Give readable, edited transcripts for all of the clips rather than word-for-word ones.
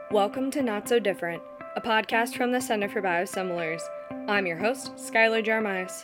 Welcome to Not So Different, a podcast from the Center for Biosimilars. I'm your host, Skylar Jeremias.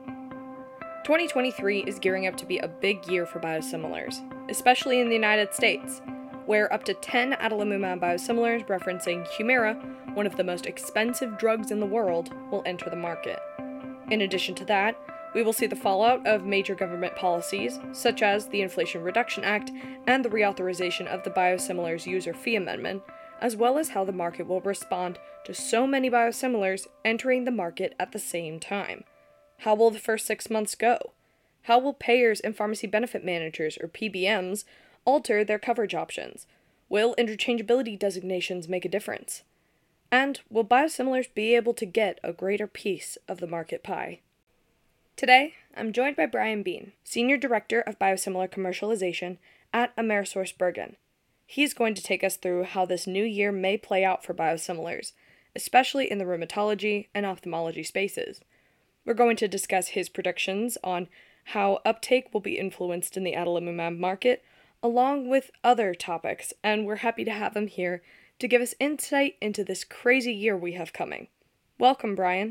2023 is gearing up to be a big year for biosimilars, especially in the United States, where up to 10 adalimumab biosimilars referencing Humira, one of the most expensive drugs in the world, will enter the market. In addition to that, we will see the fallout of major government policies, such as the Inflation Reduction Act and the reauthorization of the Biosimilars User Fee Amendment, as well as how the market will respond to so many biosimilars entering the market at the same time. How will the first 6 months go? How will payers and pharmacy benefit managers, or PBMs, alter their coverage options? Will interchangeability designations make a difference? And will biosimilars be able to get a greater piece of the market pie? Today, I'm joined by Brian Bean, Senior Director of Biosimilar Commercialization at AmerisourceBergen. He's going to take us through how this new year may play out for biosimilars, especially in the rheumatology and ophthalmology spaces. We're going to discuss his predictions on how uptake will be influenced in the adalimumab market, along with other topics, and we're happy to have him here to give us insight into this crazy year we have coming. Welcome, Brian.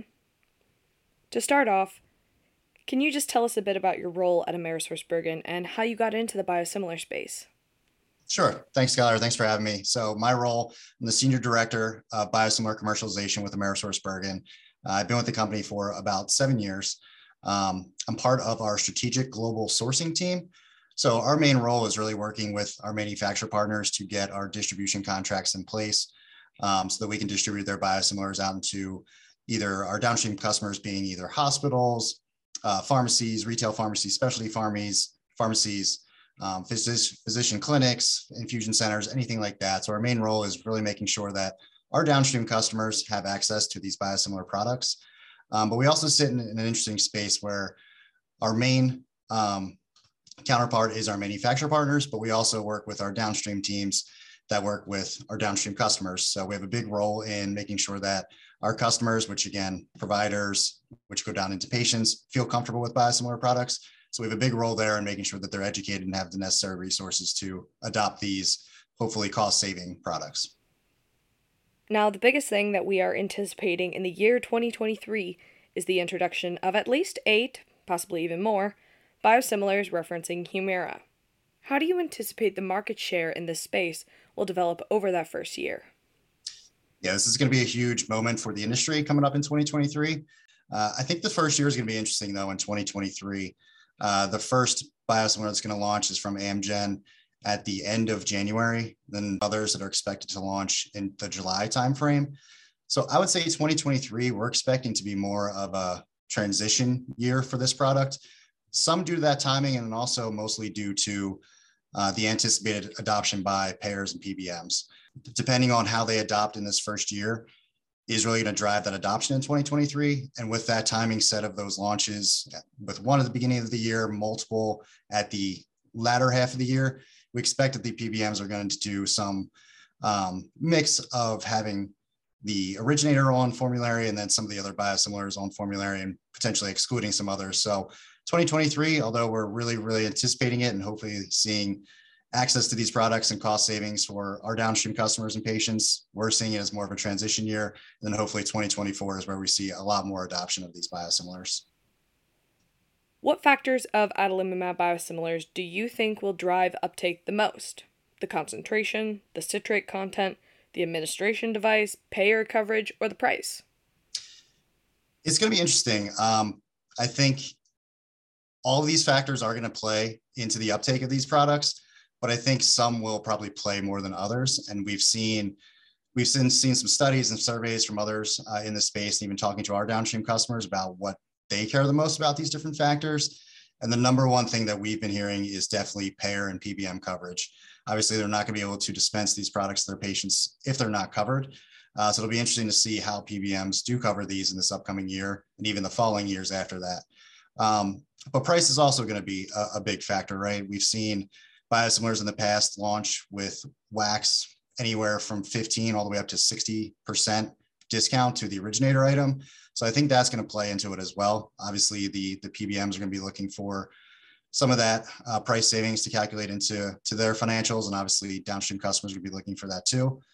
To start off, can you just tell us a bit about your role at AmerisourceBergen and how you got into the biosimilar space? Sure. Thanks, Skylar. Thanks for having me. So my role, I'm the Senior Director of Biosimilar Commercialization with AmerisourceBergen. I've been with the company for about 7 years. I'm part of our strategic global sourcing team. So our main role is really working with our manufacturer partners to get our distribution contracts in place so that we can distribute their biosimilars out into either our downstream customers being either hospitals, pharmacies, retail pharmacies, specialty pharmacies, physician clinics, infusion centers, anything like that. So our main role is really making sure that our downstream customers have access to these biosimilar products. But we also sit in an interesting space where our main counterpart is our manufacturer partners, but we also work with our downstream teams that work with our downstream customers. So we have a big role in making sure that our customers, which again, providers, which go down into patients, feel comfortable with biosimilar products. So we have a big role there in making sure that they're educated and have the necessary resources to adopt these, hopefully cost-saving products. Now, the biggest thing that we are anticipating in the year 2023 is the introduction of at least 8, possibly even more, biosimilars referencing Humira. How do you anticipate the market share in this space will develop over that first year? Yeah, this is going to be a huge moment for the industry coming up in 2023. I think the first year is going to be interesting, though, in 2023. The first biosimilar that's going to launch is from Amgen at the end of January, then others that are expected to launch in the July timeframe. So I would say 2023, we're expecting to be more of a transition year for this product. Some due to that timing, and also mostly due to the anticipated adoption by payers and PBMs. Depending on how they adopt in this first year is really going to drive that adoption in 2023. And with that timing set of those launches, with one at the beginning of the year, multiple at the latter half of the year, we expect that the PBMs are going to do some mix of having the originator on formulary and then some of the other biosimilars on formulary and potentially excluding some others. So 2023, although we're really, really anticipating it and hopefully seeing access to these products and cost savings for our downstream customers and patients, we're seeing it as more of a transition year. And then hopefully 2024 is where we see a lot more adoption of these biosimilars. What factors of adalimumab biosimilars do you think will drive uptake the most? The concentration, the citrate content, the administration device, payer coverage, or the price? It's going to be interesting. I think all of these factors are going to play into the uptake of these products, but I think some will probably play more than others. And we've seen some studies and surveys from others in the space, and even talking to our downstream customers about what they care the most about these different factors. And the number one thing that we've been hearing is definitely payer and PBM coverage. Obviously, they're not going to be able to dispense these products to their patients if they're not covered. So it'll be interesting to see how PBMs do cover these in this upcoming year and even the following years after that. But price is also going to be a big factor, right? We've seen biosimilars in the past launch with WACs anywhere from 15 all the way up to 60% discount to the originator item. So I think that's going to play into it as well. Obviously, the PBMs are going to be looking for some of that price savings to calculate into their financials, and obviously downstream customers would be looking for that too.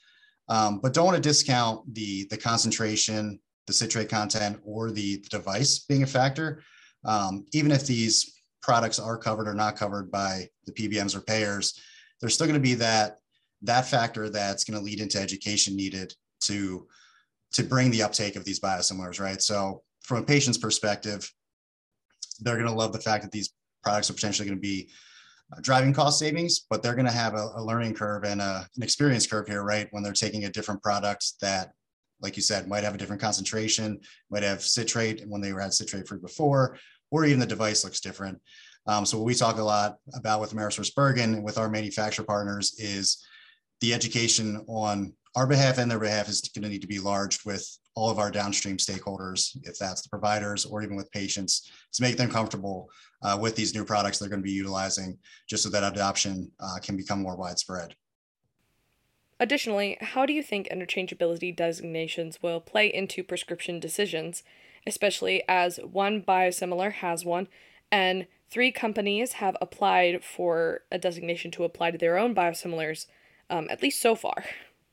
But don't want to discount the concentration, the citrate content, or the device being a factor. Even if these products are covered or not covered by the PBMs or payers, there's still going to be that factor that's going to lead into education needed to bring the uptake of these biosimilars, right? So from a patient's perspective, they're going to love the fact that these products are potentially going to be driving cost savings, but they're going to have a learning curve and an experience curve here, right? When they're taking a different product that, like you said, might have a different concentration, might have citrate when they had citrate free before, or even the device looks different. So what we talk a lot about with AmerisourceBergen and with our manufacturer partners is the education on our behalf and their behalf is going to need to be large with all of our downstream stakeholders, if that's the providers or even with patients, to make them comfortable with these new products they're going to be utilizing, just so that adoption can become more widespread. Additionally, how do you think interchangeability designations will play into prescription decisions, especially as one biosimilar has one and 3 companies have applied for a designation to apply to their own biosimilars, at least so far?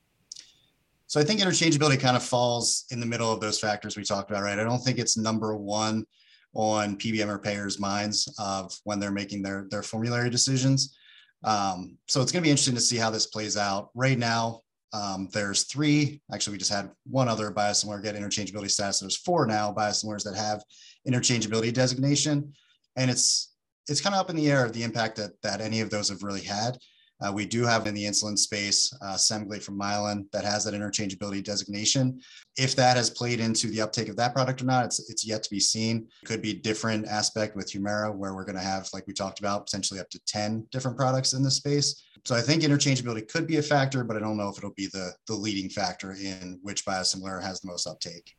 So I think interchangeability kind of falls in the middle of those factors we talked about, right? I don't think it's number one on PBM or payers' minds of when they're making their formulary decisions. So it's going to be interesting to see how this plays out. Right now, there's 3. Actually, we just had one other biosimilar get interchangeability status. There's 4 now biosimilars that have interchangeability designation, and it's kind of up in the air of the impact that any of those have really had. We do have in the insulin space, Semglee from Mylan that has that interchangeability designation. If that has played into the uptake of that product or not, it's yet to be seen. It could be different aspect with Humira, where we're going to have, like we talked about, potentially up to 10 different products in this space. So I think interchangeability could be a factor, but I don't know if it'll be the leading factor in which biosimilar has the most uptake.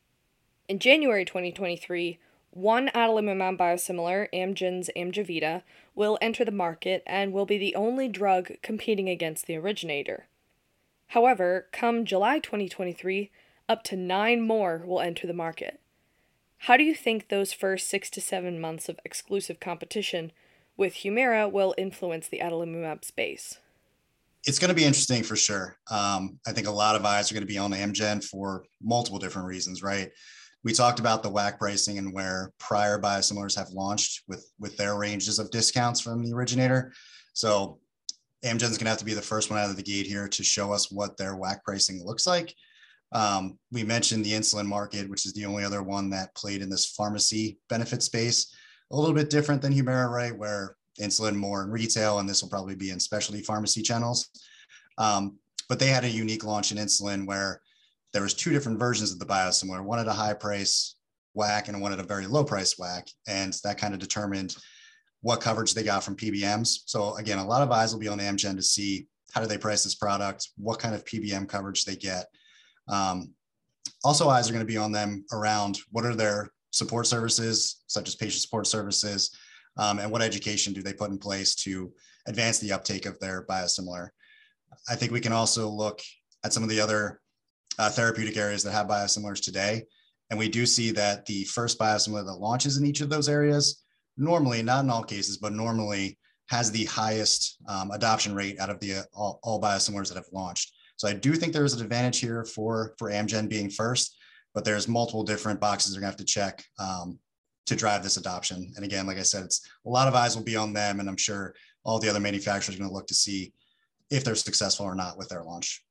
In January 2023, one adalimumab biosimilar, Amgen's Amjevita, will enter the market and will be the only drug competing against the originator. However, come July 2023, up to 9 more will enter the market. How do you think those first 6 to 7 months of exclusive competition with Humira will influence the adalimumab space? It's going to be interesting for sure. I think a lot of eyes are going to be on Amgen for multiple different reasons, right? We talked about the WAC pricing and where prior biosimilars have launched with their ranges of discounts from the originator. So Amgen's going to have to be the first one out of the gate here to show us what their WAC pricing looks like. We mentioned the insulin market, which is the only other one that played in this pharmacy benefit space. A little bit different than Humira, right? Where insulin more in retail, and this will probably be in specialty pharmacy channels. But they had a unique launch in insulin where there was 2 different versions of the biosimilar, one at a high price WAC and one at a very low price WAC. And that kind of determined what coverage they got from PBMs. So again, a lot of eyes will be on Amgen to see how do they price this product, what kind of PBM coverage they get. Also, eyes are going to be on them around what are their support services, such as patient support services, and what education do they put in place to advance the uptake of their biosimilar. I think we can also look at some of the other therapeutic areas that have biosimilars today. And we do see that the first biosimilar that launches in each of those areas, normally, not in all cases, but normally has the highest adoption rate out of the all biosimilars that have launched. So I do think there's an advantage here for Amgen being first, but there's multiple different boxes they're going to have to check to drive this adoption. And again, like I said, it's a lot of eyes will be on them, and I'm sure all the other manufacturers are going to look to see if they're successful or not with their launch.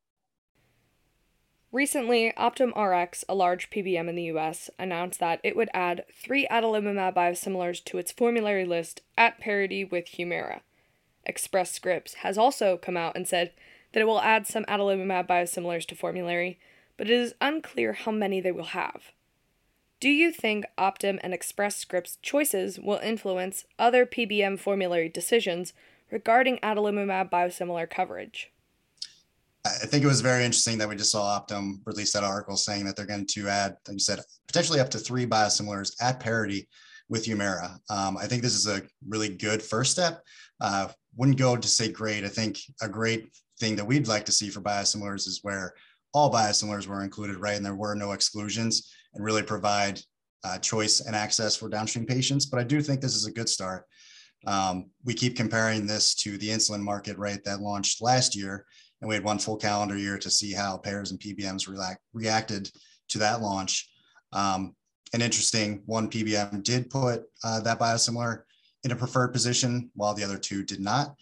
Recently, Optum Rx, a large PBM in the US, announced that it would add 3 adalimumab biosimilars to its formulary list at parity with Humira. Express Scripts has also come out and said that it will add some adalimumab biosimilars to formulary, but it is unclear how many they will have. Do you think Optum and Express Scripts' choices will influence other PBM formulary decisions regarding adalimumab biosimilar coverage? I think it was very interesting that we just saw Optum release that article saying that they're going to add, like you said, potentially up to 3 biosimilars at parity with Humira. I think this is a really good first step. Wouldn't go to say great. I think a great thing that we'd like to see for biosimilars is where all biosimilars were included, right? And there were no exclusions, and really provide choice and access for downstream patients. But I do think this is a good start. We keep comparing this to the insulin market, right, that launched last year. and we had one full calendar year to see how payers and PBMs reacted to that launch. And interesting, one PBM did put that biosimilar in a preferred position, while the other two did not.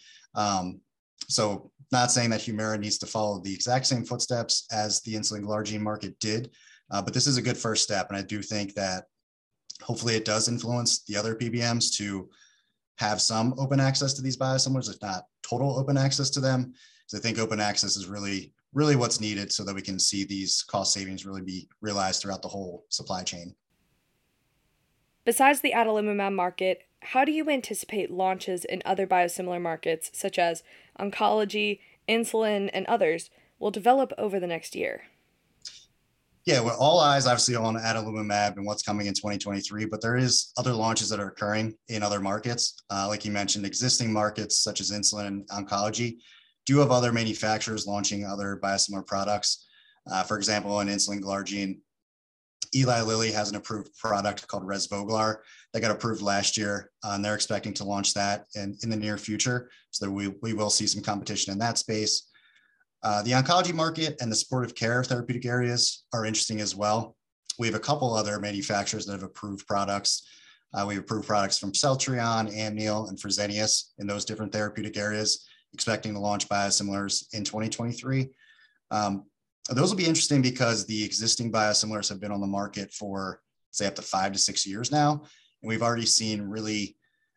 So not saying that Humira needs to follow the exact same footsteps as the insulin glargine market did, but this is a good first step. And I do think that hopefully it does influence the other PBMs to have some open access to these biosimilars, if not total open access to them. So I think open access is really what's needed so that we can see these cost savings really be realized throughout the whole supply chain. Besides the adalimumab market, how do you anticipate launches in other biosimilar markets, such as oncology, insulin, and others, will develop over the next year? Yeah, well, all eyes obviously on adalimumab and what's coming in 2023, but there is other launches that are occurring in other markets. Like you mentioned, existing markets such as insulin and oncology do have other manufacturers launching other biosimilar products. For example, in insulin glargine, Eli Lilly has an approved product called Resvoglar that got approved last year, and they're expecting to launch that in the near future. So we will see some competition in that space. The oncology market and the supportive care therapeutic areas are interesting as well. We have a couple other manufacturers that have approved products. We have approved products from Celltrion, Amneal, and Fresenius in those different therapeutic areas, expecting to launch biosimilars in 2023. Those will be interesting because the existing biosimilars have been on the market for, say, up to 5 to 6 years now. And we've already seen really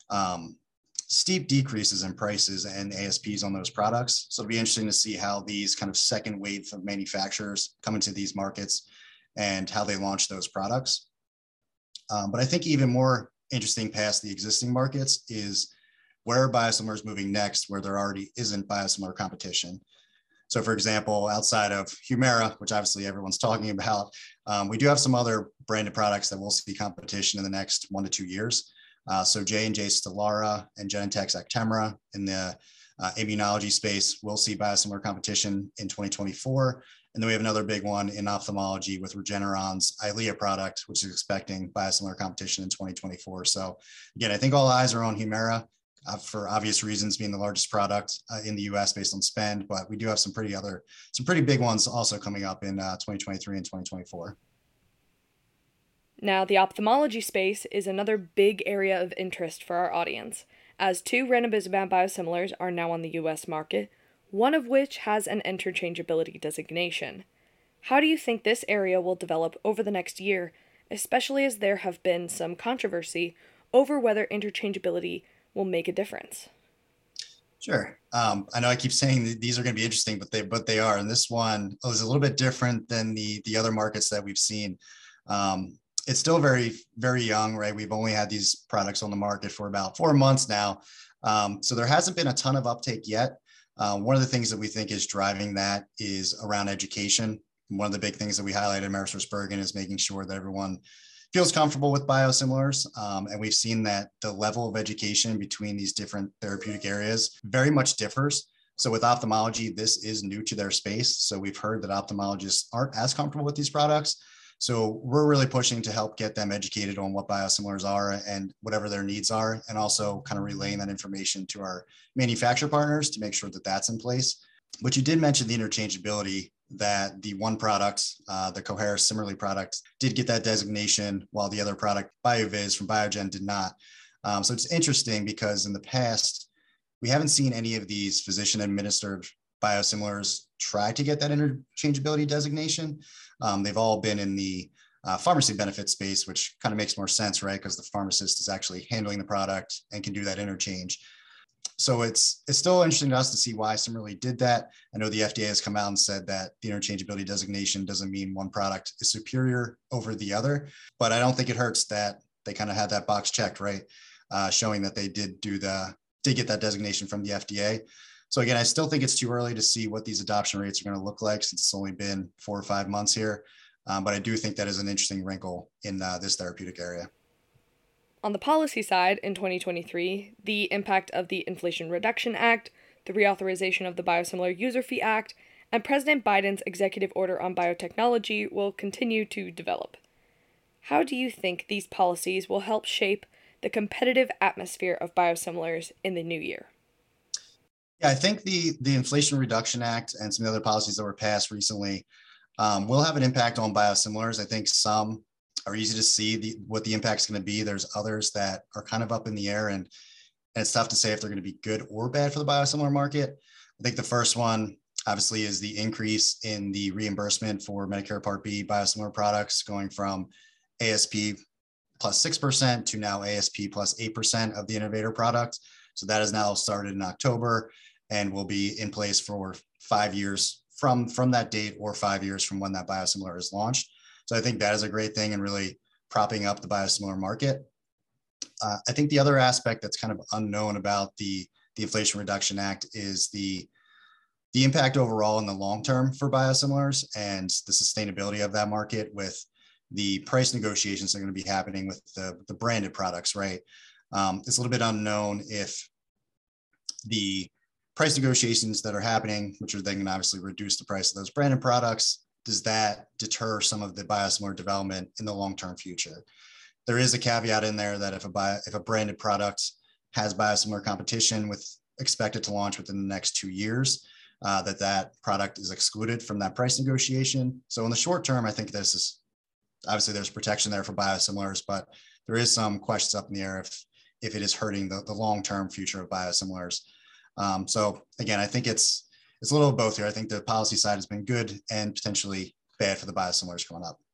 steep decreases in prices and ASPs on those products. So it'll be interesting to see how these kind of second wave of manufacturers come into these markets and how they launch those products. But I think even more interesting past the existing markets is where are biosimilars moving next, where there already isn't biosimilar competition. So for example, outside of Humira, which obviously everyone's talking about, we do have some other branded products that will see competition in the next 1 to 2 years. So J&J Stelara and Genentech's Actemra in the immunology space will see biosimilar competition in 2024. And then we have another big one in ophthalmology with Regeneron's Eylea product, which is expecting biosimilar competition in 2024. So again, I think all eyes are on Humira for obvious reasons, being the largest product in the US based on spend, but we do have some pretty big ones also coming up in 2023 and 2024. Now, the ophthalmology space is another big area of interest for our audience, as 2 ranibizumab biosimilars are now on the US market, one of which has an interchangeability designation. How do you think this area will develop over the next year, especially as there have been some controversy over whether interchangeability will make a difference? Sure. I know I keep saying that these are going to be interesting, but they are. And this one is a little bit different than the other markets that we've seen. It's still very, very young, right? We've only had these products on the market for about 4 months now. So there hasn't been a ton of uptake yet. One of the things that we think is driving that is around education. One of the big things that we highlighted in AmerisourceBergen is making sure that everyone feels comfortable with biosimilars. And we've seen that the level of education between these different therapeutic areas very much differs. So with ophthalmology, this is new to their space. So we've heard that ophthalmologists aren't as comfortable with these products. So we're really pushing to help get them educated on what biosimilars are and whatever their needs are, and also kind of relaying that information to our manufacturer partners to make sure that that's in place. But you did mention the interchangeability, that the one product, the Coherus Cimerli product, did get that designation, while the other product, BioViz from Biogen, did not. So it's interesting because in the past, we haven't seen any of these physician-administered biosimilars try to get that interchangeability designation. They've all been in the pharmacy benefit space, which kind of makes more sense, right? Because the pharmacist is actually handling the product and can do that interchange. So it's still interesting to us to see why Cimerli did that. I know the FDA has come out and said that the interchangeability designation doesn't mean one product is superior over the other, but I don't think it hurts that they kind of had that box checked, right? Showing that they did get that designation from the FDA. So again, I still think it's too early to see what these adoption rates are going to look like, since it's only been 4 or 5 months here. But I do think that is an interesting wrinkle in this therapeutic area. On the policy side, in 2023, the impact of the Inflation Reduction Act, the reauthorization of the Biosimilar User Fee Act, and President Biden's executive order on biotechnology will continue to develop. How do you think these policies will help shape the competitive atmosphere of biosimilars in the new year? Yeah, I think the Inflation Reduction Act and some of the other policies that were passed recently will have an impact on biosimilars. I think some are easy to see what the impact is going to be. There's others that are kind of up in the air, and it's tough to say if they're going to be good or bad for the biosimilar market. I think the first one, obviously, is the increase in the reimbursement for Medicare Part B biosimilar products, going from ASP plus 6% to now ASP plus 8% of the innovator product. So that has now started in October and will be in place for 5 years from that date, or 5 years from when that biosimilar is launched. So I think that is a great thing and really propping up the biosimilar market. I think the other aspect that's kind of unknown about the Inflation Reduction Act is the impact overall in the long term for biosimilars and the sustainability of that market, with the price negotiations that are going to be happening with the branded products, right? It's a little bit unknown if the price negotiations that are happening, which are then going to obviously reduce the price of those branded products, does that deter some of the biosimilar development in the long-term future? There is a caveat in there that if a branded product has biosimilar competition with expected to launch within the next 2 years, that product is excluded from that price negotiation. So in the short term, I think this is obviously there's protection there for biosimilars, but there is some questions up in the air if it is hurting the long-term future of biosimilars. So again, I think it's a little of both here. I think the policy side has been good and potentially bad for the biosimilars coming up.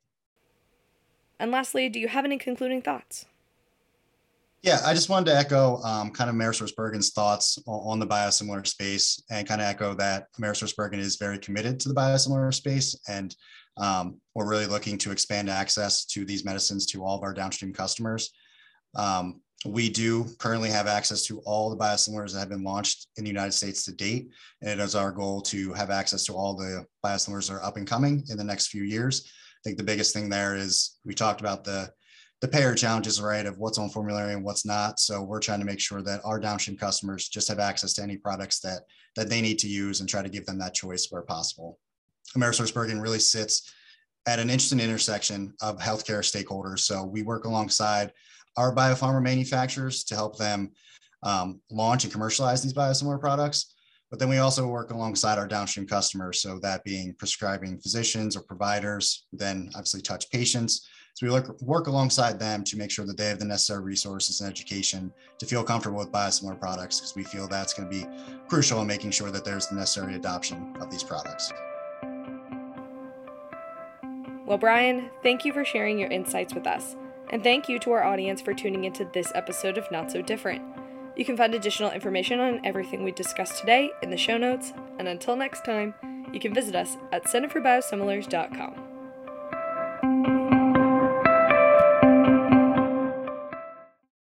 And lastly, do you have any concluding thoughts? Yeah, I just wanted to echo kind of AmerisourceBergen's thoughts on the biosimilar space, and kind of echo that AmerisourceBergen is very committed to the biosimilar space, and we're really looking to expand access to these medicines to all of our downstream customers. We do currently have access to all the biosimilars that have been launched in the United States to date, and it is our goal to have access to all the biosimilars that are up and coming in the next few years. I think the biggest thing there is we talked about the payer challenges, right, of what's on formulary and what's not. So we're trying to make sure that our downstream customers just have access to any products that they need to use, and try to give them that choice where possible. AmerisourceBergen really sits at an interesting intersection of healthcare stakeholders. So we work alongside our biopharma manufacturers to help them launch and commercialize these biosimilar products. But then we also work alongside our downstream customers, so that being prescribing physicians or providers, who then obviously touch patients. So we work alongside them to make sure that they have the necessary resources and education to feel comfortable with biosimilar products, because we feel that's going to be crucial in making sure that there's the necessary adoption of these products. Well, Brian, thank you for sharing your insights with us. And thank you to our audience for tuning into this episode of Not So Different. You can find additional information on everything we discussed today in the show notes. And until next time, you can visit us at centerforbiosimilars.com.